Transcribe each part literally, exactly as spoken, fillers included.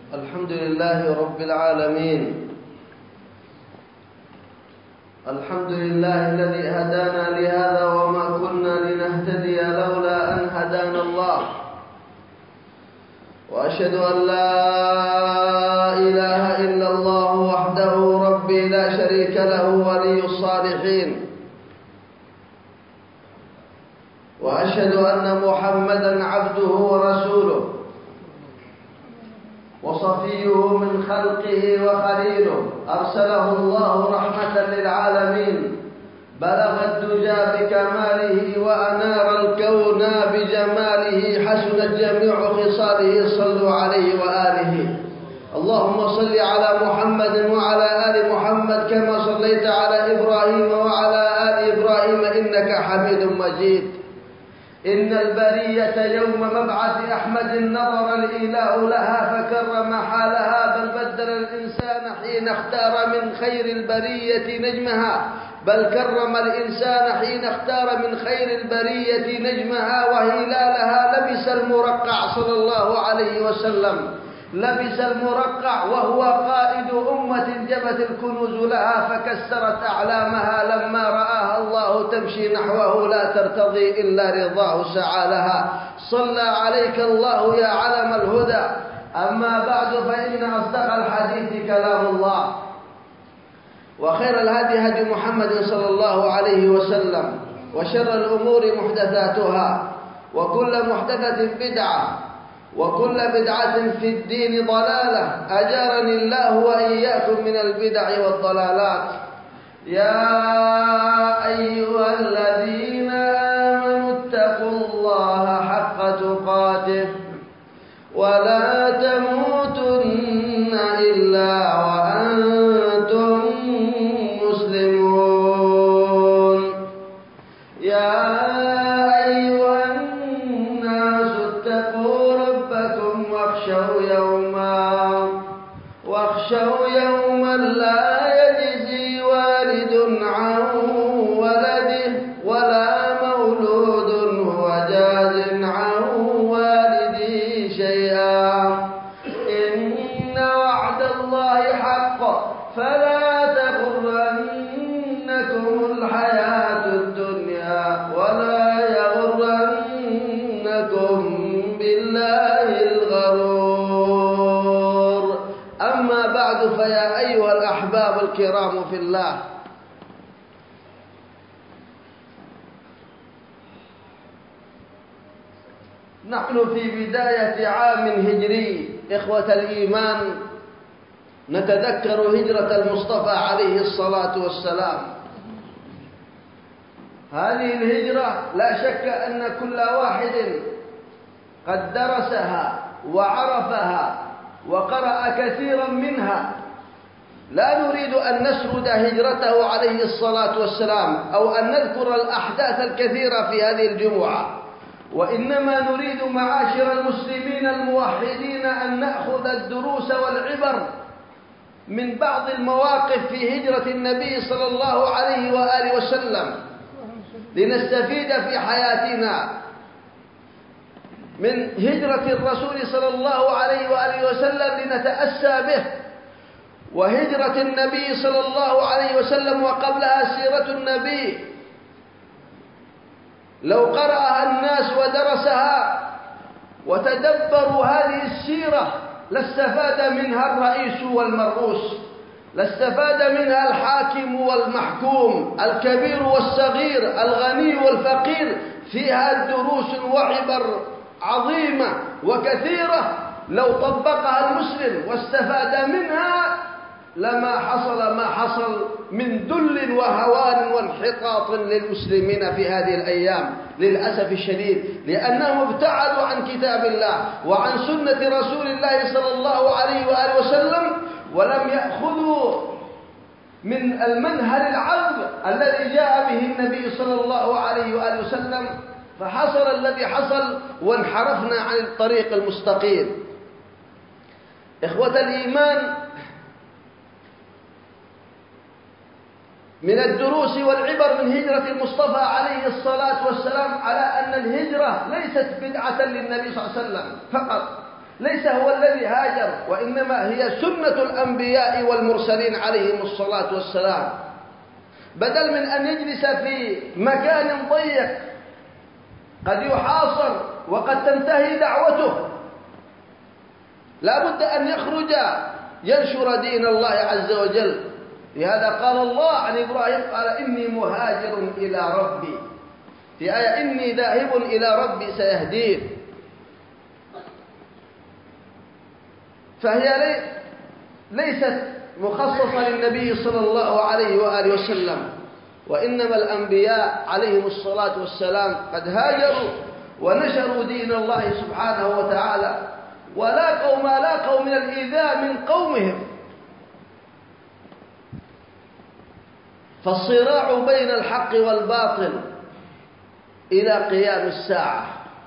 الحمد لله رب العالمين. الحمد لله الذي هدانا لهذا وما كنا لنهتدي لولا أن هدانا الله. وأشهد أن لا إله إلا الله وحده ربي لا شريك له ولي الصالحين. وأشهد أن محمدا عبده ورسوله وصفيه من خلقه وخليله، أرسله الله رحمة للعالمين، بلغ الدجى بكماله وأنار الكون بجماله، حسنت جميع خصاله، صلوا عليه وآله. اللهم صل على محمد وعلى آل محمد كما صليت على إبراهيم وعلى آل إبراهيم إنك حميد مجيد. إن البرية يوم مبعث أحمد نظر الإله لها فكرم حالها، بل بدل الإنسان حين اختار من خير البرية نجمها، بل كرم الإنسان حين اختار من خير البرية نجمها وهلالها. لبس المرقع صلى الله عليه وسلم، لبس المرقع وهو قائد أمة جبت الكنوز لها فكسرت أعلامها، لما رآها الله تمشي نحوه لا ترتضي إلا رضاه سعى لها. صلى عليك الله يا علم الهدى. أما بعد، فإن أصدق الحديث كلام الله، وخير الهدي هدي محمد صلى الله عليه وسلم، وشر الأمور محدثاتها، وكل محدثة بدعة، وكل بدعة في الدين ضلالة، أجارني الله وإياكم من البدع والضلالات. يا أيها الذين آمنوا اتقوا الله حق تقاته ولا تموتن إلا وأنتم مسلمون. يا واخشوا يوما لا يجزي والد عن ولده ولا مولود هو جاز عن والده شيئا. إن وعد الله حق فلا تغرنكم الحياة الدنيا ولا يغرنكم بالله الغرور. أما بعد، فيا أيها الأحباب الكرام في الله، نحن في بداية عام هجري إخوة الإيمان، نتذكر هجرة المصطفى عليه الصلاة والسلام. هذه الهجرة لا شك أن كل واحد قد درسها وعرفها وقرأ كثيرا منها. لا نريد أن نسرد هجرته عليه الصلاة والسلام أو أن نذكر الأحداث الكثيرة في هذه الجمعة، وإنما نريد معاشر المسلمين الموحدين أن نأخذ الدروس والعبر من بعض المواقف في هجرة النبي صلى الله عليه وآله وسلم، لنستفيد في حياتنا من هجرة الرسول صلى الله عليه وآله وسلم لنتأسى به، وهجرة النبي صلى الله عليه وسلم وقبلها سيرة النبي لو قرأها الناس ودرسها وتدبروا هذه السيرة لاستفاد منها الرئيس والمرؤوس، لاستفاد منها الحاكم والمحكوم، الكبير والصغير، الغني والفقير. فيها دروس وعبر عظيمة وكثيرة لو طبقها المسلم واستفاد منها لما حصل ما حصل من ذل وهوان وانحطاط للمسلمين في هذه الأيام للأسف الشديد، لأنهم ابتعدوا عن كتاب الله وعن سنة رسول الله صلى الله عليه وآله وسلم، ولم يأخذوا من المنهل العذب الذي جاء به النبي صلى الله عليه وآله وسلم، فحصل الذي حصل وانحرفنا عن الطريق المستقيم. إخوة الإيمان، من الدروس والعبر من هجرة المصطفى عليه الصلاة والسلام على أن الهجرة ليست بدعة للنبي صلى الله عليه وسلم فقط، ليس هو الذي هاجر، وإنما هي سنة الأنبياء والمرسلين عليهم الصلاة والسلام. بدل من أن يجلس في مكان ضيق قد يحاصر وقد تنتهي دعوته، لا بد أن يخرج ينشر دين الله عز وجل. لهذا قال الله عن إبراهيم قال إني مهاجر إلى ربي، في آية إني ذاهب إلى ربي سيهدين. فهي لي ليست مخصصة للنبي صلى الله عليه وآله وسلم، وإنما الأنبياء عليهم الصلاة والسلام قد هاجروا ونشروا دين الله سبحانه وتعالى، ولاقوا ما لاقوا من الإيذاء من قومهم. فالصراع بين الحق والباطل إلى قيام الساعة،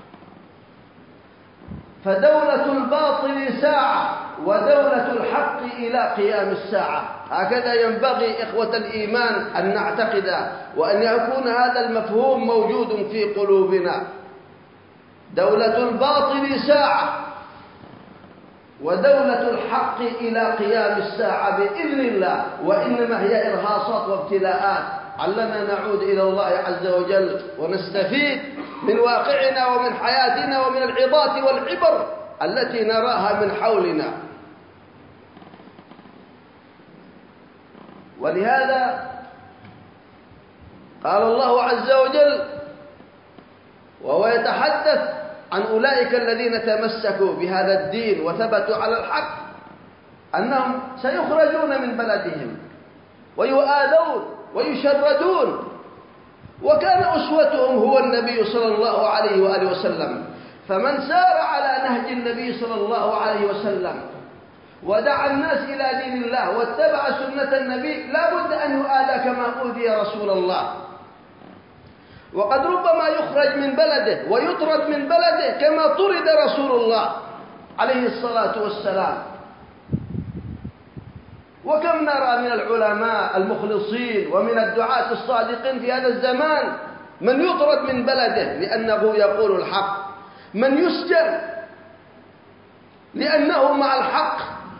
فدولة الباطل ساعة ودولة الحق إلى قيام الساعة. هكذا ينبغي إخوة الإيمان أن نعتقد، وأن يكون هذا المفهوم موجود في قلوبنا. دولة الباطل ساعة ودولة الحق إلى قيام الساعة بإذن الله، وإنما هي إرهاصات وابتلاءات علنا نعود إلى الله عز وجل ونستفيد من واقعنا ومن حياتنا ومن العظات والعبر التي نراها من حولنا. ولهذا قال الله عز وجل وهو يتحدث عن أولئك الذين تمسكوا بهذا الدين وثبتوا على الحق أنهم سيخرجون من بلدهم ويؤاذون ويشردون، وكان أسوتهم هو النبي صلى الله عليه وآله وسلم. فمن سار على نهج النبي صلى الله عليه وسلم ودعا الناس إلى دين الله واتبع سنة النبي لا بد أن يؤاذى كما أوذي رسول الله، وقد ربما يخرج من بلده ويطرد من بلده كما طرد رسول الله عليه الصلاة والسلام. وكم نرى من العلماء المخلصين ومن الدعاة الصادقين في هذا الزمان من يطرد من بلده لأنه يقول الحق، من يسجن لأنه مع الحق.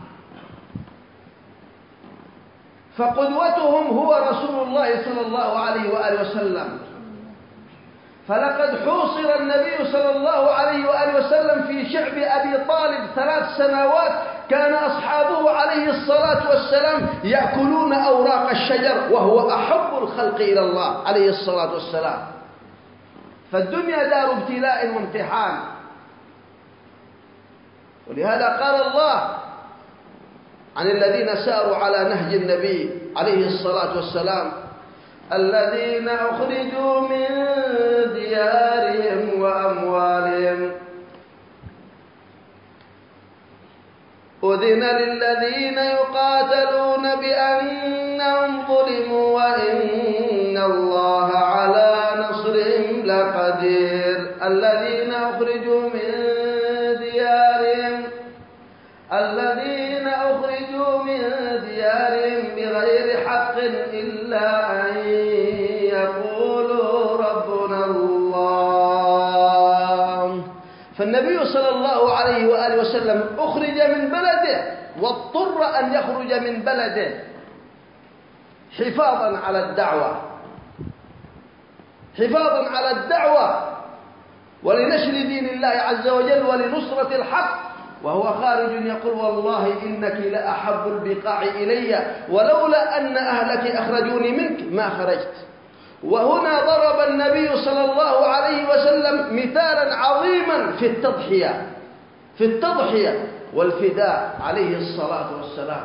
فقدوتهم هو رسول الله صلى الله عليه وآله وسلم. فلقد حوصر النبي صلى الله عليه وآله وسلم في شعب أبي طالب ثلاث سنوات، كان أصحابه عليه الصلاة والسلام يأكلون أوراق الشجر وهو أحب الخلق إلى الله عليه الصلاة والسلام. فالدنيا دار ابتلاء وامتحان. ولهذا قال الله عن الذين ساروا على نهج النبي عليه الصلاة والسلام الذين أخرجوا من ديارهم وأموالهم أذن للذين يقاتلون بأنهم ظلموا وإن الله على نصرهم لقدير. الذين أخرجوا من ديارهم الذين أخرجوا من ديارهم بغير حق إلا أن يقولوا ربنا الله. فالنبي صلى الله عليه وآله وسلم أخرج من بلده واضطر أن يخرج من بلده حفاظا على الدعوة حفاظا على الدعوة ولنشر دين الله عز وجل ولنصرة الحق، وهو خارج يقول والله إنك لأحب البقاع إلي ولولا أن أهلك أخرجوني منك ما خرجت. وهنا ضرب النبي صلى الله عليه وسلم مثالا عظيما في التضحية في التضحية والفداء عليه الصلاة والسلام.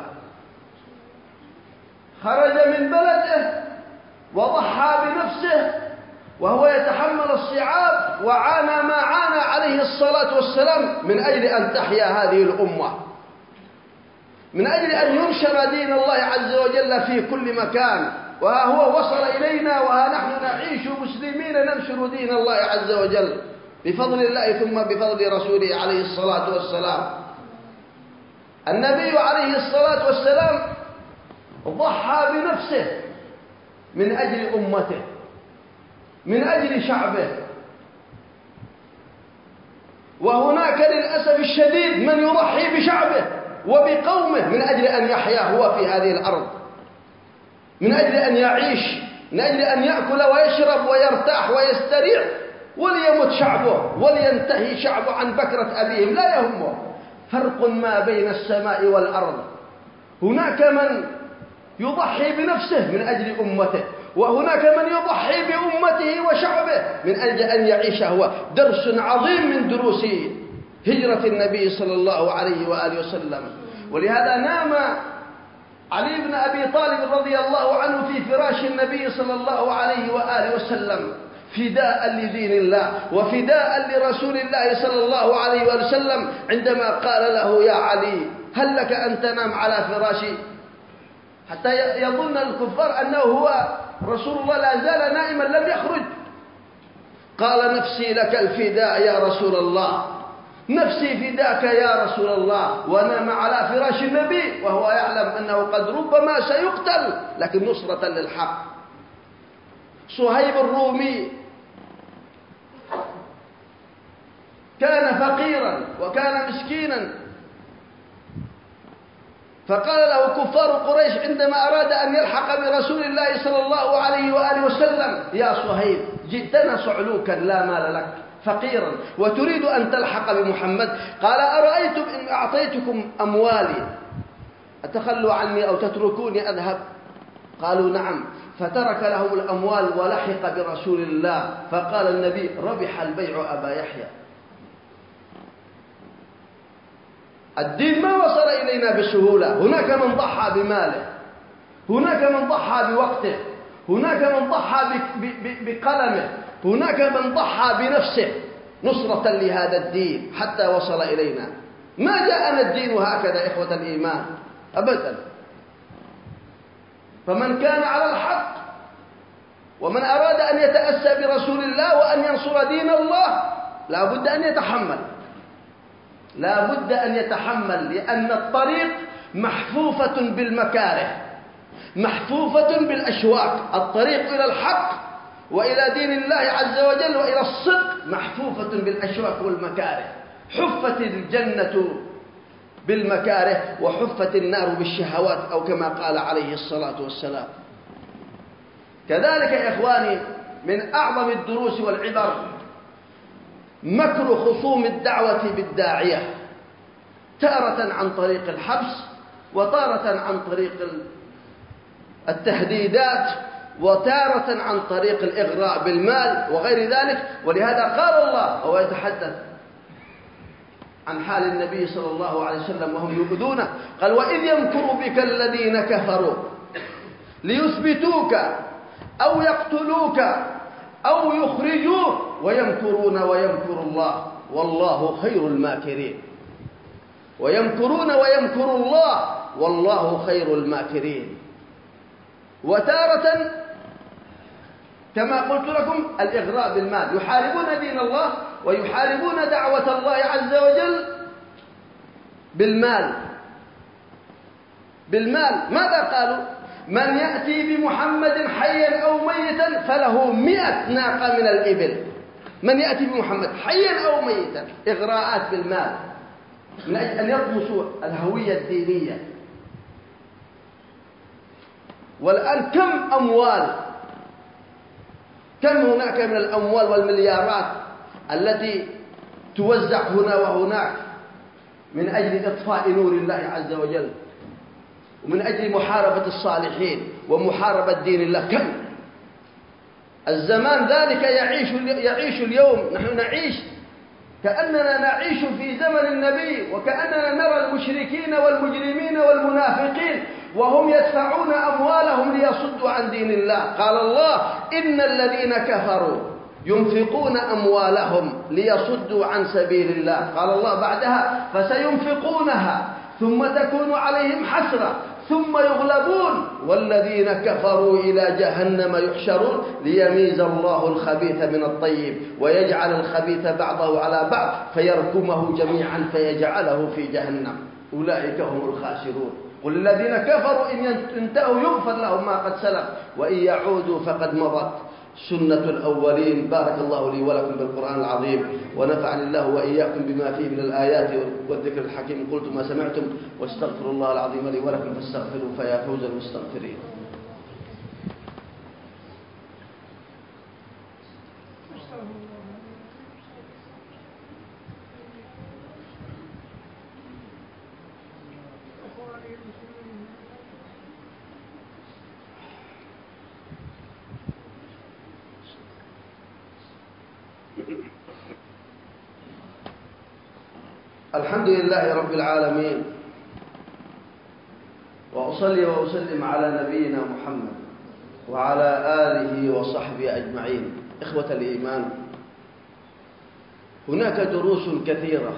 خرج من بلده وضحى بنفسه وهو يتحمل الصعاب وعانى ما عانى عليه الصلاة والسلام من أجل أن تحيا هذه الأمة، من أجل أن ينشر دين الله عز وجل في كل مكان. وها هو وصل إلينا وها نحن نعيش مسلمين ننشر دين الله عز وجل بفضل الله ثم بفضل رسوله عليه الصلاة والسلام. النبي عليه الصلاة والسلام ضحى بنفسه من أجل أمته من أجل شعبه. وهناك للأسف الشديد من يضحي بشعبه وبقومه من أجل أن يحيا هو في هذه الأرض، من أجل أن يعيش، من أجل أن يأكل ويشرب ويرتاح ويستريح، وليمت شعبه ولينتهي شعبه عن بكرة أبيهم، لا يهمه. فرق ما بين السماء والأرض. هناك من يضحي بنفسه من أجل أمته، وهناك من يضحي بأمته وشعبه من أجل أن يعيش هو. درس عظيم من دروس هجرة النبي صلى الله عليه وآله وسلم. ولهذا نام علي بن أبي طالب رضي الله عنه في فراش النبي صلى الله عليه وآله وسلم فداء لدين الله وفداء لرسول الله صلى الله عليه وآله وسلم، عندما قال له: يا علي، هل لك أن تنام على فراشي؟ حتى يظن الكفار أنه هو رسول الله لا زال نائما لم يخرج. قال: نفسي لك الفداء يا رسول الله، نفسي فداك يا رسول الله. ونام على فراش النبي وهو يعلم أنه قد ربما سيقتل، لكن نصرة للحق. صهيب الرومي كان فقيرا وكان مسكينا، فقال له كفار قريش عندما أراد أن يلحق برسول الله صلى الله عليه وآله وسلم: يا صهيب، جئتنا صعلوكا لا مال لك، فقيرا، وتريد أن تلحق بمحمد. قال: أرأيتم إن أعطيتكم أموالي أتخلوا عني أو تتركوني أذهب؟ قالوا: نعم. فترك لهم الأموال ولحق برسول الله. فقال النبي: ربح البيع أبا يحيى. الدين ما وصل إلينا بسهولة. هناك من ضحى بماله، هناك من ضحى بوقته، هناك من ضحى بقلمه، هناك من ضحى بنفسه نصرة لهذا الدين حتى وصل إلينا. ما جاءنا الدين هكذا إخوة الإيمان أبدا. فمن كان على الحق ومن أراد أن يتأسى برسول الله وأن ينصر دين الله لا بد أن يتحمل، لا بد أن يتحمل، لأن الطريق محفوفة بالمكاره، محفوفة بالأشواق. الطريق إلى الحق وإلى دين الله عز وجل وإلى الصدق محفوفة بالأشواق والمكاره. حفت الجنة بالمكاره وحفت النار بالشهوات، أو كما قال عليه الصلاة والسلام. كذلك يا إخواني من أعظم الدروس والعبر مكر خصوم الدعوة بالداعية، تارة عن طريق الحبس، وتارة عن طريق التهديدات، وتارة عن طريق الإغراء بالمال وغير ذلك. ولهذا قال الله وهو يتحدث عن حال النبي صلى الله عليه وسلم وهم يؤذونه، قال: وإذ يمكر بك الذين كفروا ليثبتوك أو يقتلوك أو يخرجوك ويمكرون ويمكر الله والله خير الماكرين. ويمكرون ويمكر الله والله خير الماكرين. وتارة كما قلت لكم الإغراء بالمال، يحاربون دين الله ويحاربون دعوة الله عز وجل بالمال. بالمال ماذا قالوا؟ من يأتي بمحمد حيا أو ميتا فله مئة ناقة من الإبل. من يأتي بمحمد حيا أو ميتا، إغراءات بالمال من أجل أن يطمسوا الهوية الدينية. والآن كم أموال، كم هناك من الأموال والمليارات التي توزع هنا وهناك من أجل إطفاء نور الله عز وجل ومن أجل محاربة الصالحين ومحاربة دين الله. كم الزمان ذلك يعيش يعيش اليوم. نحن نعيش كأننا نعيش في زمن النبي، وكأننا نرى المشركين والمجرمين والمنافقين وهم يدفعون أموالهم ليصدوا عن دين الله. قال الله: إن الذين كفروا ينفقون أموالهم ليصدوا عن سبيل الله. قال الله بعدها: فسينفقونها ثم تكون عليهم حسرة ثم يغلبون والذين كفروا إلى جهنم يحشرون ليميز الله الخبيث من الطيب ويجعل الخبيث بعضه على بعض فيركمه جميعا فيجعله في جهنم أولئك هم الخاسرون. قل الذين كفروا إن ينتهوا يغفر لهم ما قد سلف وإن يعودوا فقد مضت سنة الأولين. بارك الله لي ولكم بالقرآن العظيم، ونفعني الله وإياكم بما فيه من الآيات والذكر الحكيم. قلت ما سمعتم، واستغفر الله العظيم لي ولكم فاستغفروا فيا فوز المستغفرين. الحمد لله رب العالمين، وأصلي وأسلم على نبينا محمد وعلى آله وصحبه أجمعين. إخوة الإيمان، هناك دروس كثيرة،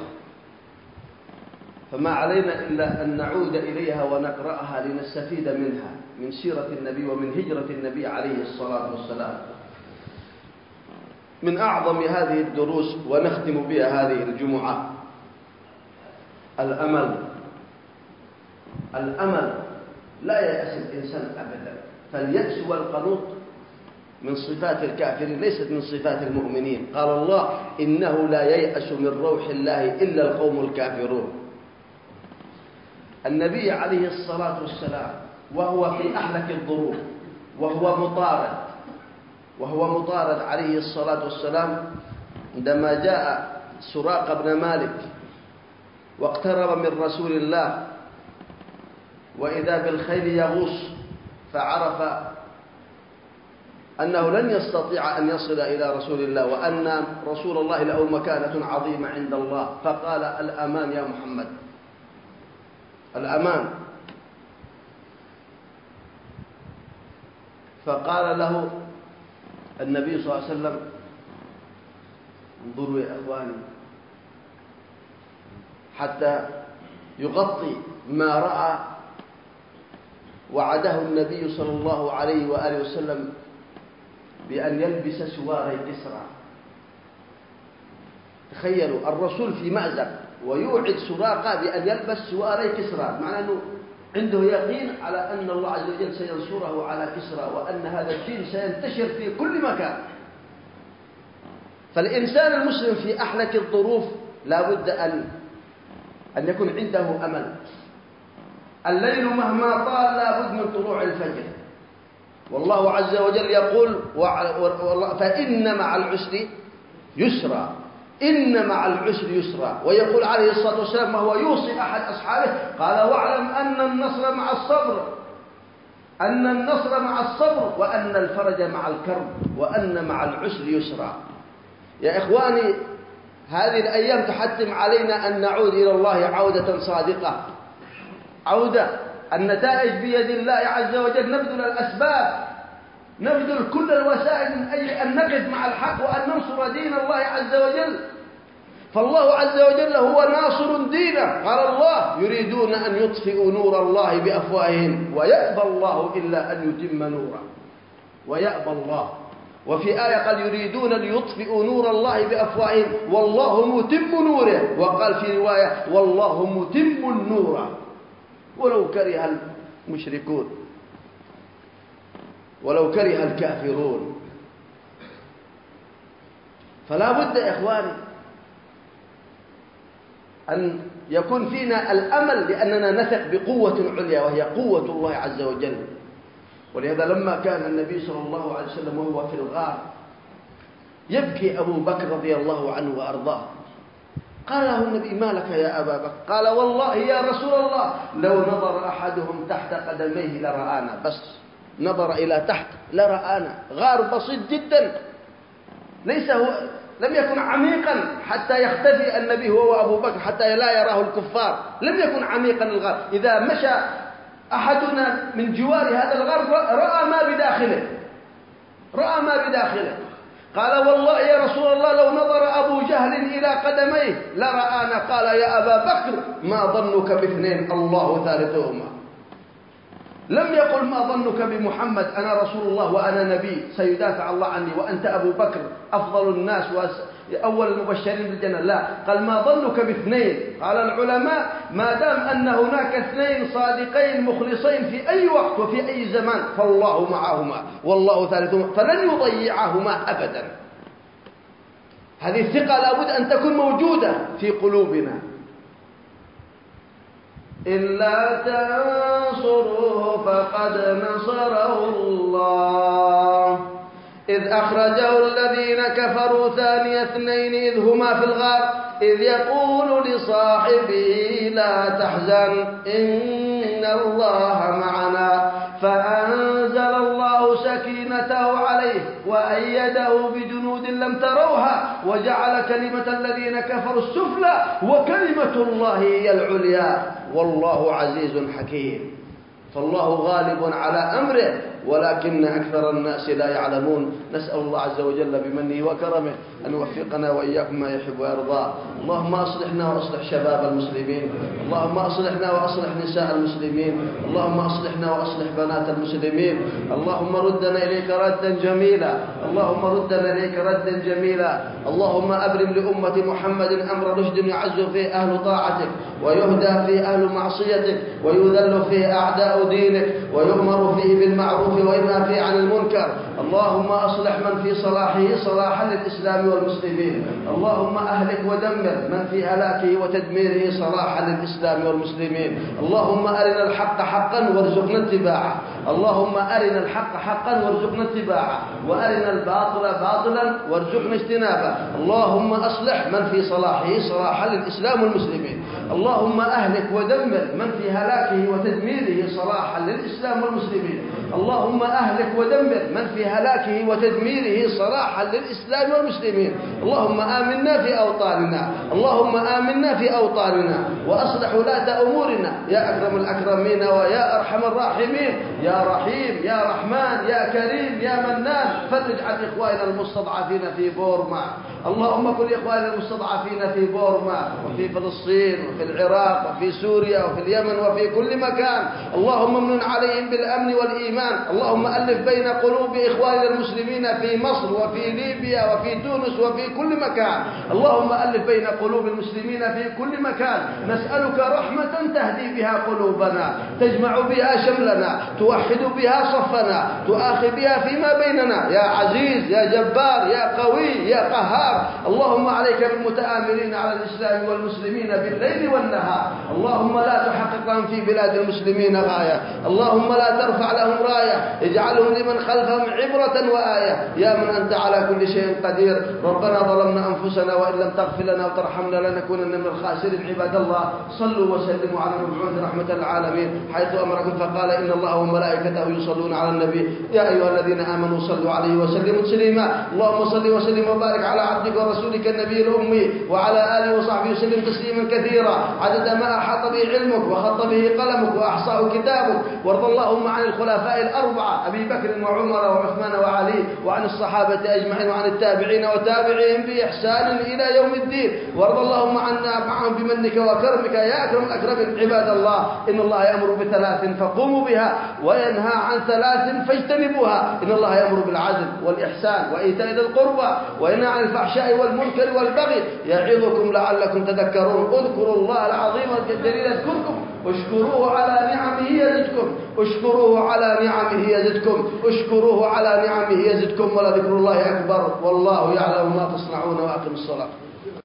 فما علينا إلا أن نعود إليها ونقرأها لنستفيد منها، من سيرة النبي ومن هجرة النبي عليه الصلاة والسلام. من أعظم هذه الدروس ونختم بها هذه الجمعة الأمل. الأمل لا يأس الإنسان أبدا، فاليأس والقنوط من صفات الكافرين ليست من صفات المؤمنين. قال الله: إنه لا ييأس من روح الله إلا القوم الكافرون. النبي عليه الصلاة والسلام وهو في أحلك الظروف، وهو مطارد وهو مطارد عليه الصلاة والسلام، عندما جاء سراقة بن مالك واقترب من رسول الله، وإذا بالخيل يغوص، فعرف أنه لن يستطيع أن يصل إلى رسول الله، وأن رسول الله له مكانة عظيمة عند الله، فقال: الأمان يا محمد، الأمان. فقال له النبي صلى الله عليه وسلم: انظروا يا أخواني، حتى يغطي ما رأى. وعده النبي صلى الله عليه وآله وسلم بأن يلبس سواري كسرى. تخيلوا، الرسول في مأزق ويوعد سراقة بأن يلبس سواري كسرى، معنى أنه عنده يقين على أن الله عز وجل سينصره على كسرى، وأن هذا الدين سينتشر في كل مكان. فالإنسان المسلم في أحلك الظروف لا بد أن أن يكون عنده أمل. الليل مهما طال لا بد من طلوع الفجر، والله عز وجل يقول: فإن مع العسر يسرا، إن مع العسر يسرا. ويقول عليه الصلاة والسلام وهو يوصي أحد أصحابه، قال: واعلم أن النصر مع الصبر، أن النصر مع الصبر، وأن الفرج مع الكرب، وأن مع العسر يسرا. يا إخواني، هذه الأيام تحتم علينا أن نعود إلى الله عودة صادقة، عودة. النتائج بيد الله عز وجل، نبذل الأسباب، نبذل كل الوسائل من أجل أن نقف مع الحق وأن ننصر دين الله عز وجل. فالله عز وجل هو ناصر دينه. قال الله: يريدون أن يطفئوا نور الله بأفواههم ويأبى الله إلا أن يتم نوره، ويأبى الله. وفي آية قال: يريدون ليطفئوا نور الله بأفواههم والله متم نوره. وقال في رواية: والله متم النور ولو كره المشركون، ولو كره الكافرون. فلا بد يا إخواني أن يكون فينا الأمل، لأننا نثق بقوة عليا وهي قوة الله عز وجل. ولهذا لما كان النبي صلى الله عليه وسلم وهو في الغار يبكي أبو بكر رضي الله عنه وأرضاه، قال له النبي: ما لك يا أبا بكر؟ قال: والله يا رسول الله لو نظر أحدهم تحت قدميه لرآنا. بس نظر إلى تحت لرآنا. غار بسيط جدا، ليس هو لم يكن عميقا حتى يختفي النبي هو وأبو بكر، حتى لا يراه الكفار. لم يكن عميقا الغار، إذا مشى أحدنا من جوار هذا الغار رأى ما بداخله، رأى ما بداخله. قال: والله يا رسول الله لو نظر أبو جهل إلى قدميه لرآنا. قال: يا أبا بكر ما ظنك باثنين الله ثالثهما. لم يقل: ما ظنك بمحمد، أنا رسول الله وأنا نبي سيدافع الله عني، وأنت أبو بكر أفضل الناس أول المبشرين بالجنة، لا، قال ما ظنك باثنين؟ قال العلماء ما دام أن هناك اثنين صادقين مخلصين في أي وقت وفي أي زمان فالله معهما والله ثالثهما فلن يضيعهما أبدا. هذه الثقة لابد أن تكون موجودة في قلوبنا. إلا تنصروه فقد نصره الله إذ أخرجه الذين كفروا ثاني اثنين إذ هما في الغار إذ يقول لصاحبه لا تحزن إن الله معنا فأنزل الله سكينته عليه وأيده بجنود لم تروها وجعل كلمة الذين كفروا السفلى وكلمة الله هي العليا والله عزيز حكيم. فالله غالب على أمره ولكن أكثر الناس لا يعلمون. نسأل الله عز وجل بمنه وكرمه أن يوفقنا وإياكم ما يحب ويرضى. اللهم أصلحنا وأصلح شباب المسلمين، اللهم أصلحنا وأصلح نساء المسلمين، اللهم أصلحنا وأصلح بنات المسلمين، اللهم ردنا إليك ردا جميلا، اللهم ردنا إليك ردا جميلا. اللهم أبرم لأمة محمد أمر رشد يعز فيه أهل طاعتك ويهدى فيه أهل معصيتك ويذل فيه أعداء دينك ويؤمر فيه بالمعروف وينهى فيه عن المنكر. اللهم أصلح من في صلاحه صلاحا للإسلام والمسلمين، اللهم أهلك ودمر من في هلاكه وتدميره صلاحا للإسلام والمسلمين. اللهم أرنا الحق حقا وارزقنا اتباعه، اللهم أرنا الحق حقا وارزقنا اتباعه وأرنا الباطل باطلا وارزقنا اجتنابه. اللهم أصلح من في صلاحه صلاحا للإسلام والمسلمين، اللهم أهلك ودمر من في هلاكه وتدميره صلاحا للإسلام والمسلمين، اللهم أهلك ودمر من في هلاكه وتدميره صلاحا للإسلام والمسلمين. اللهم آمنا في أوطاننا، اللهم آمنا في أوطاننا وأصلح ولاة أمورنا يا أكرم الأكرمين ويا أرحم الراحمين، يا رحيم يا رحمن يا كريم يا منان. فرج عن إخواننا المستضعفين في بورما، اللهم كن إخواننا المستضعفين في بورما وفي فلسطين وفي العراق وفي سوريا وفي اليمن وفي كل مكان. اللهم امن عليهم بالأمن والإيمان، اللهم ألف بين قلوب إخواننا المسلمين في مصر وفي ليبيا وفي تونس وفي كل مكان. اللهم ألف بين قلوب المسلمين في كل مكان. نسألك رحمة تهدي بها قلوبنا، تجمع بها شملنا، توحد بها صفنا، تؤاخي بها فيما بيننا يا عزيز يا جبار يا قوي يا قهار. اللهم عليك بالمتآمرين على الإسلام والمسلمين بالليل والنهار، اللهم لا تحقق لهم في بلاد المسلمين غاية، اللهم لا ترفع لهم راية، اجعلهم لمن خلفهم عبرة وآية يا من أنت على كل شيء قدير. ربنا ظلمنا أنفسنا وإن لم تغفر لنا وترحمنا لنكونن من الخاسرين. عباد الله صلوا وسلموا على المبعوث رحمة العالمين حيث أمركم فقال إن الله وملائكته يصلون على النبي يا أيها الذين آمنوا صلوا عليه وسلموا تسليما. اللهم صل وسلم وبارك على عبدك ورسولك النبي الأمي وعلى آله وصحبه وسلم تسليما كثيرا عدد ما أحاط به علمك وخط به قلمك وأحصاه كتابك. وارض اللهم عن الخلفاء الأربعة أبي بكر وعمر وعثمان وعلي وعن الصحابة أجمعين وعن التابعين وتابعيهم بإحسان إلى يوم الدين. وارض اللهم عنا معهم بمنك وكرمك يا أكرم الأكرمين. عباد الله إن الله يأمر بثلاث فقوموا بها وينهى عن ثلاث فاجتنبوها. إن الله يأمر بالعدل والإحسان وإيتاء ذي القربى وينهى عن الفحشاء والمنكر والبغي يعظكم لعلكم تذكرون. اذكروا الله العظيم الجليل يذكركم اشكروه على نعمه يزدكم اشكروه على نعمه يزدكم اشكروه على نعمه يزدكم ولذكر الله أكبر والله يعلم ما تصنعون. وأقم الصلاة.